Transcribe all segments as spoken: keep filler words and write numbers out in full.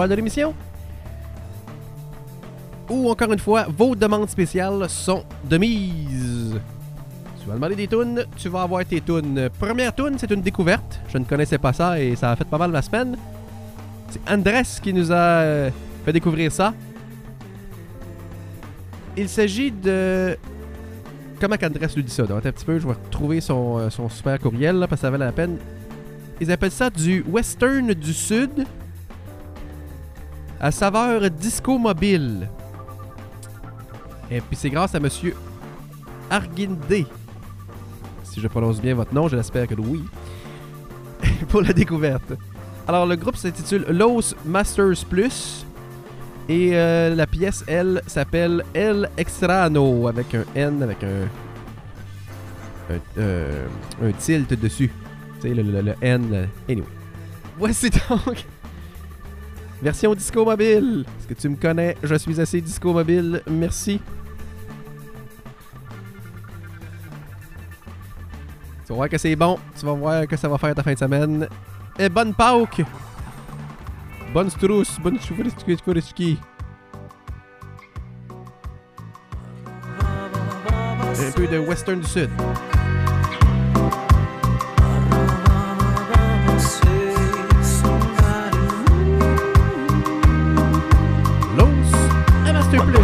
soir de l'émission. Où, encore une fois, vos demandes spéciales sont de mise. Tu vas demander des tunes, tu vas avoir tes tunes. Première tune, c'est une découverte. Je ne connaissais pas ça et ça a fait pas mal ma semaine. C'est Andrés qui nous a euh, fait découvrir ça. Il s'agit de... Comment qu'Andrés lui dit ça? Donc, un petit peu, je vais retrouver son, euh, son super courriel là, parce que ça valait la peine. Ils appellent ça du western du sud à saveur disco mobile. Et puis c'est grâce à Monsieur Arguindé, si je prononce bien votre nom, je l'espère que oui, pour la découverte. Alors le groupe s'intitule Los Masters Plus et euh, la pièce, elle, s'appelle El Extrano avec un N, avec un un, euh, un tilt dessus. Tu sais, le, le, le N. Anyway. Voici donc version disco mobile. Est-ce que tu me connais? Je suis assez disco mobile. Merci. Tu vas voir que c'est bon. Tu vas voir que ça va faire ta fin de semaine. Et bonne Pâques! Bonne Strauss! Bonne Choufourisky! Un peu de western du sud. Los Masters Plus.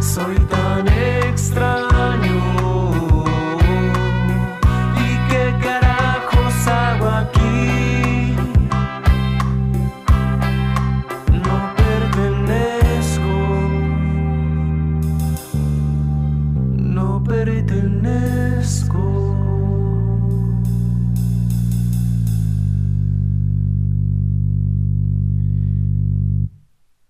Soy tan extraño y qué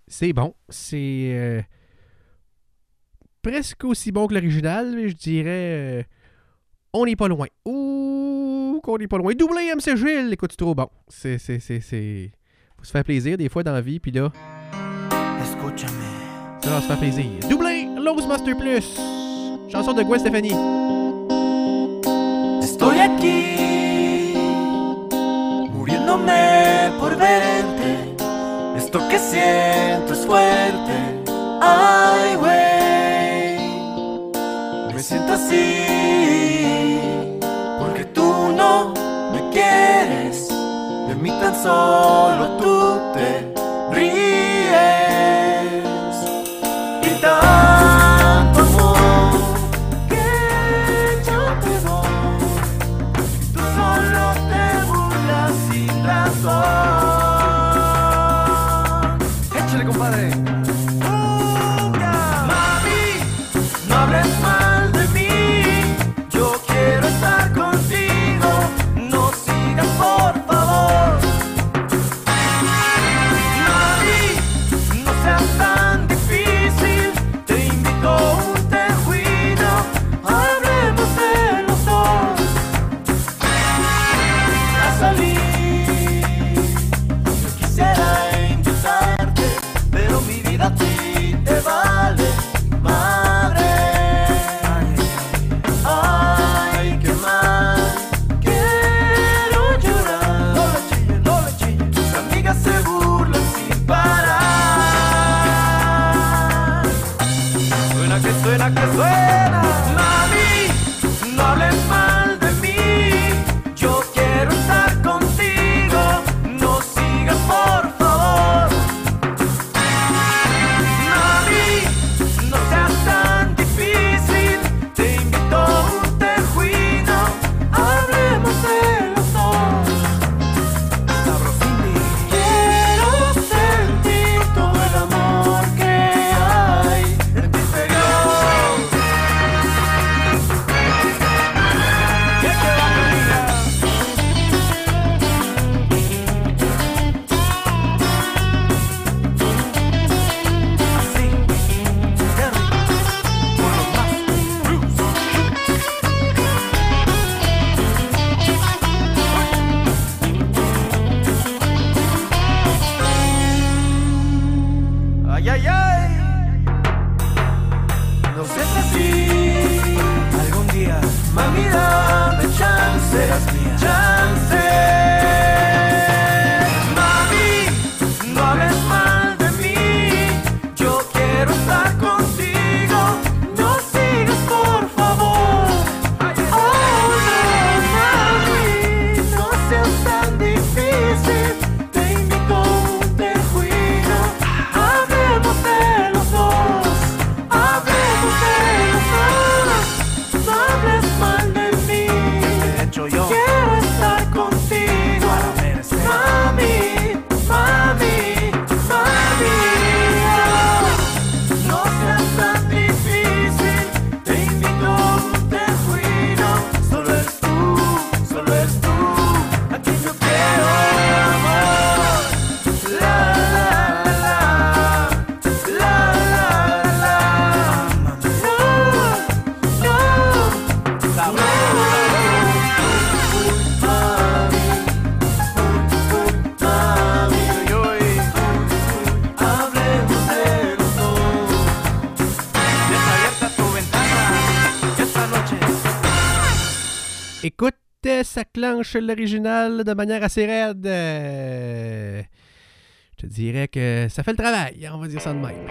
c'est bon. C'est euh, presque aussi bon que l'original, mais je dirais... Euh, on n'est pas loin. Ouh, qu'on n'est pas loin. Doublé M C Gilles, écoute, c'est trop bon. C'est, c'est, c'est, c'est... Faut se faire plaisir des fois dans la vie, puis là... Escúchame. Ça va se faire plaisir. Doublé, Lowe's Master Plus. Chanson de Gwen Stefani. Estoy aquí, muriéndome por verte. Esto que siento es fuerte. Ay, güey, me siento así porque tú no me quieres. De mí tan solo tú te ríes. Y tanto amor que yo te doy, tú solo te burlas sin razón. Échale, compadre. Mami, no hables mal de mí. Yo quiero estar contigo. No sigas, por favor. Mami, no seas tan difícil. Te invito a un tejuino. Hablemos de los dos. A salir. Yo quisiera invitarte, pero mi vida a ti te vale madre. Ay, qué mal. Quiero llorar. No le chilles, no le chilles. Tus amigas se burlan sin parar. Suena que suena que suena. Mami, no hables mal de mí. Yo quiero estar contigo. No sigas, por favor. Mami, no seas tan difícil. Te invito a un tejuino. Hablemos de los dos. Sabrosini. Quiero sentir todo el amor que hay en tu interior. ¿Qué te va a pedir? Así, qué rico, por los más blues. Ay, ay, ay. No seas así. Algún día, mami, dame chance. Serás mía. Chance. Mami, no hables mal de mí. Yo quiero estar contigo. No sigas, por favor. Oh, no, mami, no seas tan difícil. Te invito a un tejuino. Hablemos de los dos. Hablemos de los dos. No hables mal de mí. De hecho, yo quiero estar contigo. Mami, mami, mami. No seas tan difícil. Te invito a un tejuino. Solo eres tú, solo eres tú. A quien yo quiero, amor. La, la, la, la, la, la. No, no, mami. Mami, yo y hablemos de los dos. Deja abierta tu ventana esta noche. Écoute, ça clenche l'original de manière assez raide. Euh, Je te dirais que ça fait le travail, on va dire ça de même.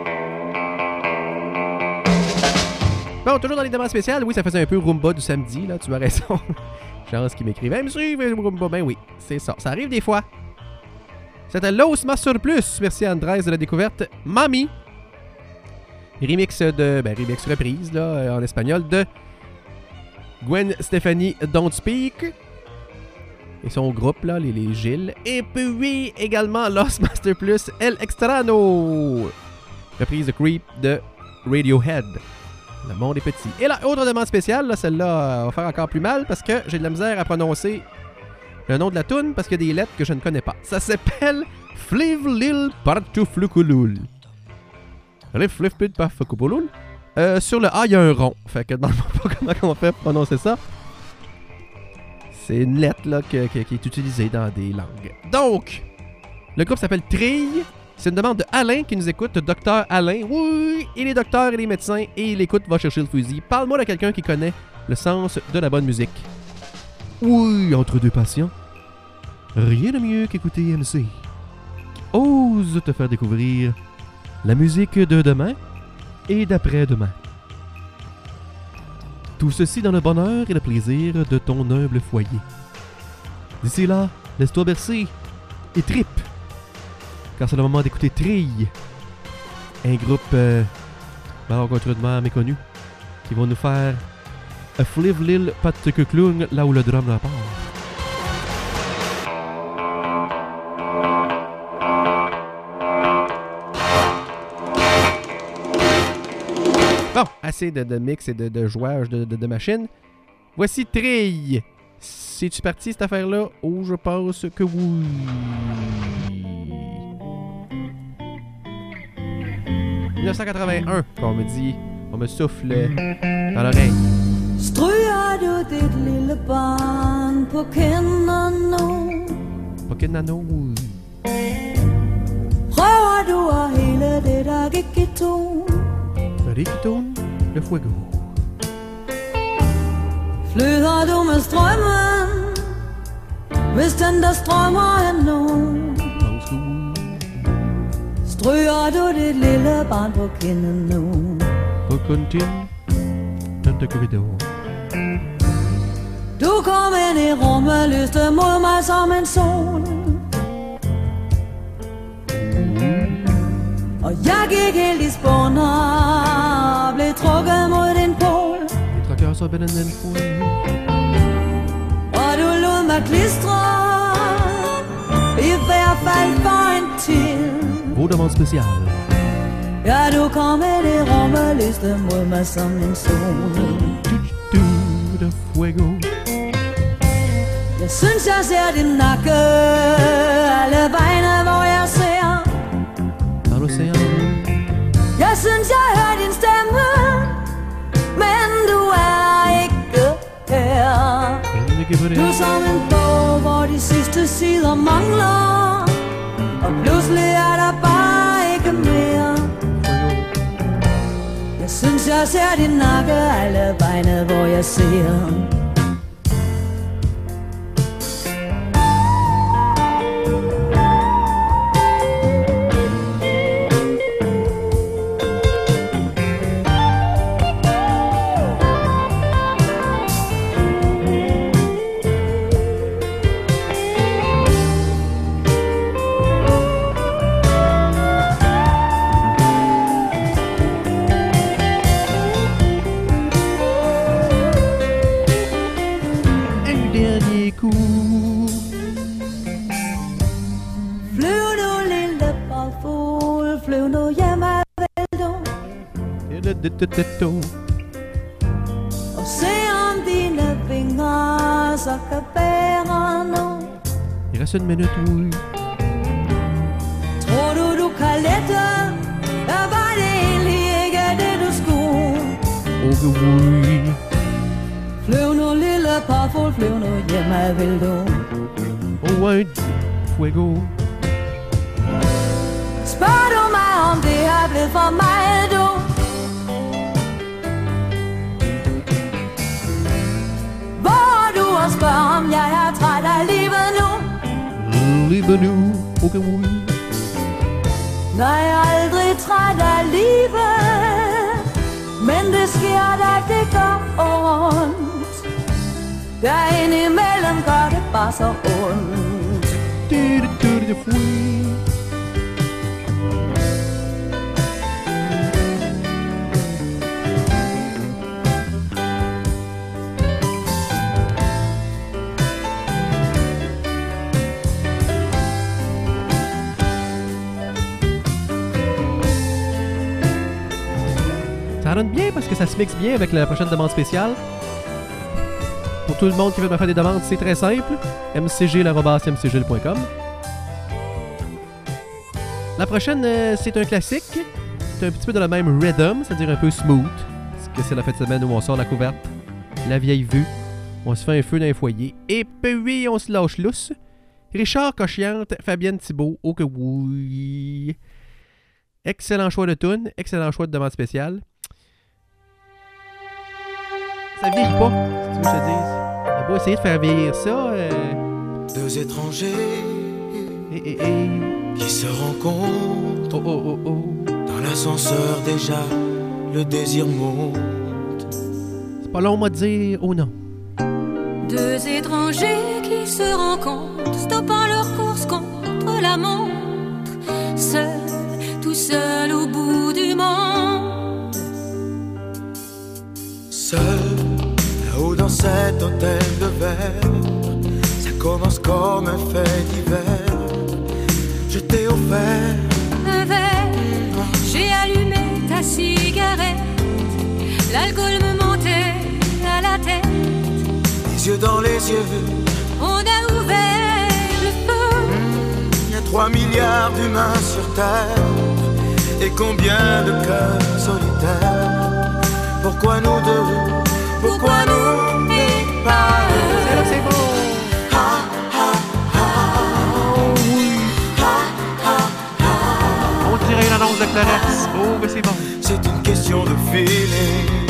Bon, toujours dans les demandes spéciales, oui, ça faisait un peu Roomba du samedi, là, tu as raison. Chance qui m'écrivait, me suivre Roomba, ben oui, c'est ça, ça arrive des fois. C'était Lowe's Master Plus, merci à Andrés de la découverte. Mami, remix de, ben remix reprise, là, en espagnol, de Gwen Stefani, Don't Speak. Et son groupe, là, les, les Gilles. Et puis également Lost Master Plus, El Extrano. Reprise de Creep de Radiohead. Le monde est petit. Et la autre demande spéciale, là, celle-là euh, va faire encore plus mal parce que j'ai de la misère à prononcer le nom de la toune parce qu'il y a des lettres que je ne connais pas. Ça s'appelle Fliv Lil Partuflukulul. Fliv Fliv Pit Partuflukulul. Euh, sur le A, il y a un rond. Fait que dans le pas comment on fait pour prononcer ça. C'est une lettre là, que, que, qui est utilisée dans des langues. Donc, le groupe s'appelle Trille. C'est une demande de Alain qui nous écoute, docteur Alain. Oui, il est docteur, il est médecin et il écoute, va chercher le fusil. Parle-moi de quelqu'un qui connaît le sens de la bonne musique. Oui, entre deux patients, rien de mieux qu'écouter M C. Ose te faire découvrir la musique de demain et d'après-demain. Tout ceci dans le bonheur et le plaisir de ton humble foyer. D'ici là, laisse-toi bercer et trippe, car c'est le moment d'écouter Trille, un groupe euh, malencontreusement méconnu, qui vont nous faire un Fliv Lil Patkuklung là où le drum la part. Bon, assez de, de mix et de, de jouage de, de, de machines. Voici Trille. C'est-tu parti cette affaire-là? Oh, je pense que oui. dix-neuf cent quatre-vingt-un, qu'on me dit. On me souffle dans l'oreille. Stryger du dit lille barn på kinderne? På kinderne? Prøver du at hele det der gik i ton? Rickton de fuego. Flyder du med strømmen, hvis den der strømmer endnu? Stryger du dit lille barn på kinden nu? På kontin, den der korridor. Du kom ind i rummet, lyste mod mig som en sol. Og jeg gik helt i spåner, blev trukket mod din pol. Jeg trak også op i den anden fod. Og du lod mig klistre, i hvert fald for en tid. Vodermann special. Ja, du kom ind i rummet, lyste mod mig som en sol. Du de fuego. Jeg synes, jeg ser din nakke, alle vegne, hvor jeg ser. Jeg synes, jeg hører din stemme, men du er ikke her. Du er som en bog, hvor de sidste sider mangler, og pludselig er der bare ikke mere. Jeg synes, jeg ser din nakke, alle vegne, hvor jeg ser. Og se om dine fingre så kan bære nu. Il reste une minute, oui. Tror du, du kan lette? Der var det egentlig ikke det, du skulle. Okay, oui. Flyv nu, lille parfugl, flyv nu hjemme, vil du? Oh, ouais, fuego. Spørg du mig, om det er blevet for mig, du? Og spørg om jeg er træt af livet nu. Livet nu, okay, oui. Nej, jeg er aldrig træt af livet, men det sker da, det gør ondt. Der indimellem gør det bare så ondt. Det, det, det, det, fui. Ça donne bien parce que ça se mixe bien avec la prochaine demande spéciale. Pour tout le monde qui veut me faire des demandes, c'est très simple. m c g arobase m c g point com. La prochaine, euh, c'est un classique. C'est un petit peu dans le même rhythm, c'est-à-dire un peu smooth. Parce que c'est la fin de semaine où on sort la couverte, la vieille vue, on se fait un feu dans les foyers, et puis on se lâche lousse. Richard Cochiante, Fabienne Thibault, oh que oui. Excellent choix de tune, excellent choix de demande spéciale. Ça vieillit pas, si tu veux que je te dise. On va essayer de faire vieillir ça. Euh... Deux étrangers eh, eh, eh. qui se rencontrent. Oh, oh, oh, oh. Dans l'ascenseur déjà, le désir monte. C'est pas long, moi, de dire oh non. Deux étrangers qui se rencontrent, stoppant leur course contre la montre, seuls, tout seuls au bout du monde. Seul, là-haut dans cet hôtel de verre, ça commence comme un fait divers. Je t'ai offert un verre, j'ai allumé ta cigarette, l'alcool me montait à la tête. Les yeux dans les yeux, on a ouvert le feu. Il y a trois milliards d'humains sur terre, et combien de cœurs solitaires. Pourquoi nous deux, pourquoi nous et pas eux? C'est là, c'est bon. Ah, ah, ah, oh oui. Ah, ah, ah. On dirait une annonce de Clarence. Oh, mais c'est bon. C'est une question de feeling.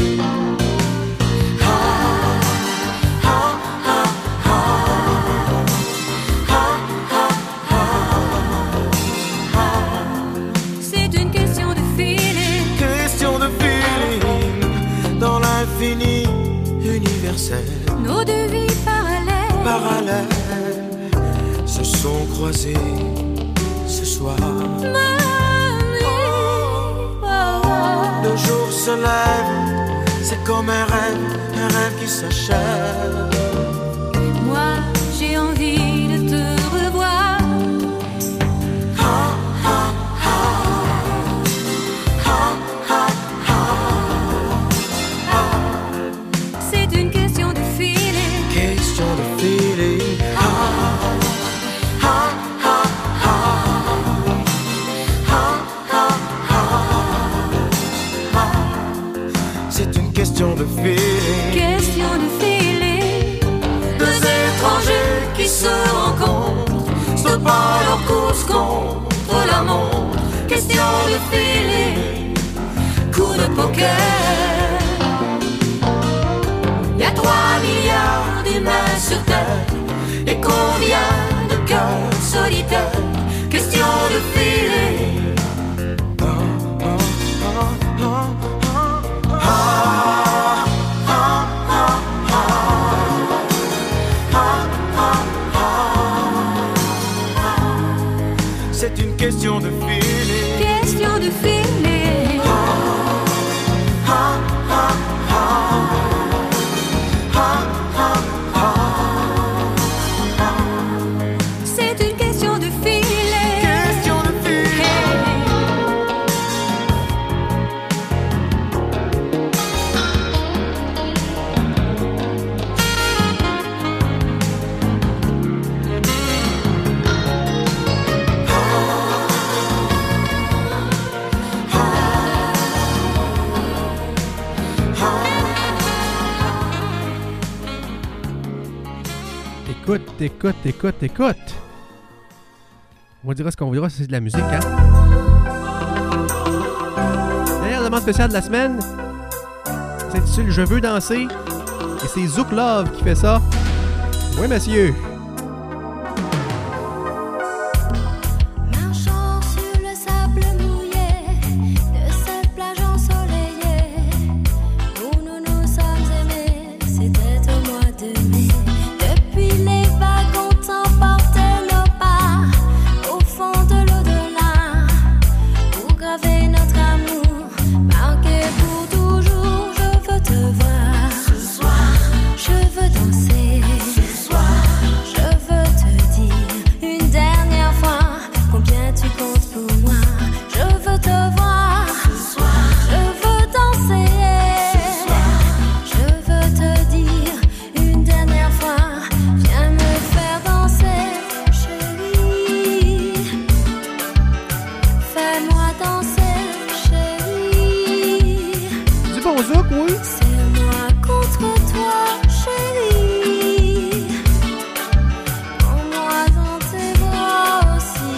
Universel. Nos deux vies parallèles, parallèles se sont croisées ce soir. Mamie, oh, oh. Le jour se lève, c'est comme un rêve, un rêve qui s'achève. Moi, j'ai envie de te revoir. Ah, ah, ah. Ah, ah, C'est une question de feeling. Question de feeling. Ah, ah, ah, ah. Ah, ah, ah. C'est une question de feeling. Question de feeling. Deux étrangers qui se rencontrent, stoppant leur course contre la montre. Question de feeling. Coup de poker. Y'a trois milliards d'humains sur terre, et combien de cœurs solitaires. Question de feeling. Ah, ah, ah, ah, ah, ah, ah, ah, ah. C'est une question de feeling. Question de feeling. Ah, ah, ah, ah. C'est une question de feeling. Question de feeling. Écoute, écoute, écoute, écoute. On dira ce qu'on voudra, c'est de la musique, hein? Dernière demande spéciale de la semaine. C'est intitulé Je veux danser. Et c'est Zouk Love qui fait ça. Oui, monsieur. Marchant sur le sable mouillé de cette plage ensoleillée où nous nous sommes aimés, c'était au mois de mai. Depuis les vagues ont emporté nos pas au fond de l'au-delà pour graver notre amour, marqué pour toujours. Je veux te voir ce soir, je veux danser ce soir. Fais-moi danser, chérie. Du bon zouk, oui. Serre-moi contre toi, chérie. Prends-moi dans tes bras aussi.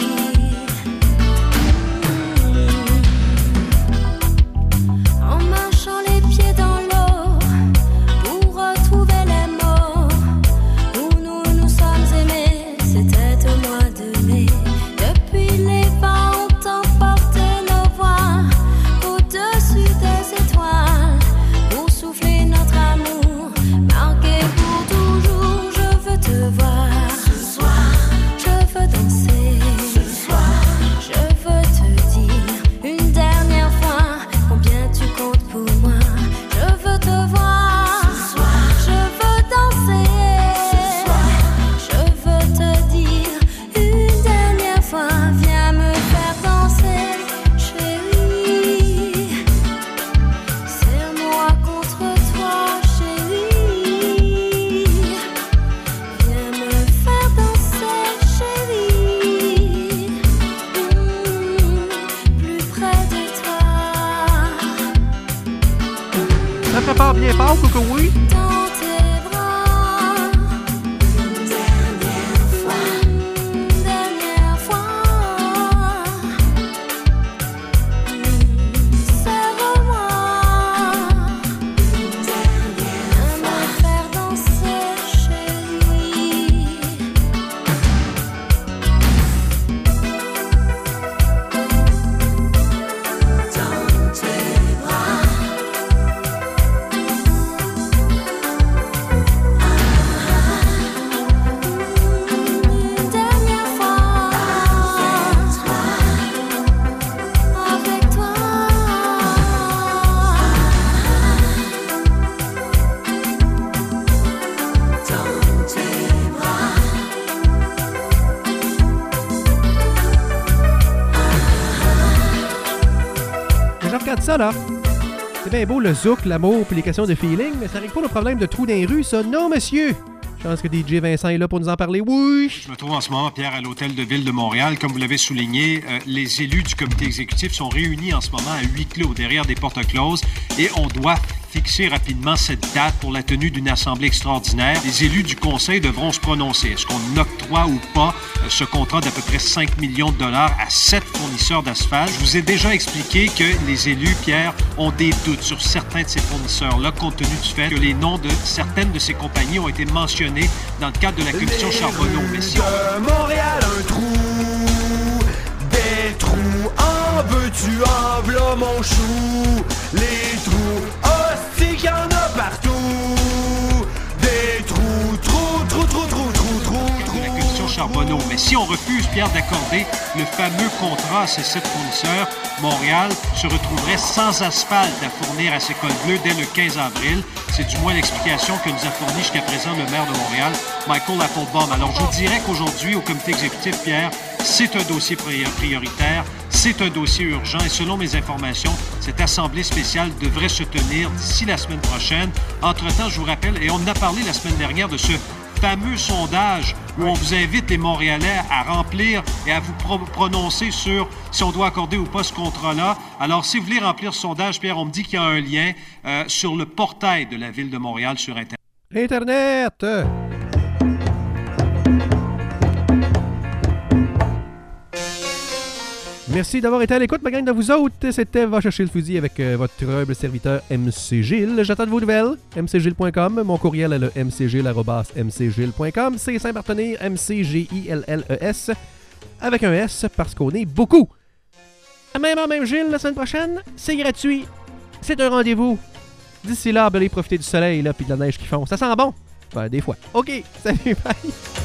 Mmh. En marchant les pieds dans l'eau pour retrouver les mots où nous nous sommes aimés. C'était au mois de mai. Depuis les vents ont emporté nos voix au-dessus des étoiles pour souffler notre amour, marqué pour toujours. Je veux te voir ce soir, je veux danser ce soir, je veux te dire une dernière fois combien tu comptes pour moi. Je veux te voir ce soir, je veux danser ce soir, je veux te dire une dernière fois. Viens me faire danser, chérie. Serre-moi contre toi, chérie. Viens me faire danser, chérie. Mmh, plus près de toi. Ça prépare bien fort, coucou, oui. Dans tes bras. Une dernière fois. Une dernière fois. Mmh, serre-moi. Une dernière fois. Me faire danser, chérie. Dans tes bras. Une dernière fois. Avec toi. Dans tes bras. Mais je regarde ça, là. C'est bien beau, le zouk, l'amour, puis les questions de feeling, mais ça règle pas le problème de trous dans les rues, ça. Non, monsieur! Je pense que D J Vincent est là pour nous en parler. Oui! Je me trouve en ce moment, Pierre, à l'Hôtel de Ville de Montréal. Comme vous l'avez souligné, euh, les élus du comité exécutif sont réunis en ce moment à huis clos, derrière des portes closes, et on doit fixer rapidement cette date pour la tenue d'une assemblée extraordinaire. Les élus du conseil devront se prononcer. Est-ce qu'on octroie ou pas euh, ce contrat d'à peu près cinq millions de dollars à sept fournisseurs d'asphalte? Je vous ai déjà expliqué que les élus, Pierre, ont des doutes sur certains de ces fournisseurs-là, compte tenu du fait que les noms de certaines de ces compagnies ont été mentionnés dans le cadre de la commission Charbonneau. Mais si on... De Montréal, un trou, des trous, en veux-tu, en v'là mon chou. Les trous, hostie qu'il y en a partout. Des trous, trous, trous, trous, trous, trous, trous, trous. de la commission Charbonneau. Mais si on refuse, Pierre, d'accorder le fameux contrat à ces sept fournisseurs, Montréal se retrouverait sans asphalte à fournir à ses cols bleus dès le quinze avril. C'est du moins l'explication que nous a fournie jusqu'à présent le maire de Montréal, Michael Applebaum. Alors, je vous dirais qu'aujourd'hui, au comité exécutif, Pierre, c'est un dossier prioritaire, c'est un dossier urgent et selon mes informations, cette assemblée spéciale devrait se tenir d'ici la semaine prochaine. Entre-temps, je vous rappelle, et on en a parlé la semaine dernière de ce fameux sondage où on vous invite les Montréalais à remplir et à vous pro- prononcer sur si on doit accorder ou pas ce contrat-là. Alors, si vous voulez remplir ce sondage, Pierre, on me dit qu'il y a un lien euh, sur le portail de la Ville de Montréal sur Internet. Internet! Merci d'avoir été à l'écoute, ma gang de vous autres. C'était Va chercher le fusil avec euh, votre humble serviteur M C Gilles. J'attends de vos nouvelles. m c gilles point com. Mon courriel est le m c gilles arobase m c gilles point com. C'est Saint-Barthélemy, M C G I L L E S. Avec un S, parce qu'on est beaucoup. À même heure, même Gilles, la semaine prochaine, c'est gratuit. C'est un rendez-vous. D'ici là, allez profiter du soleil et de la neige qui fond. Ça sent bon? Ben, des fois. OK, salut, bye!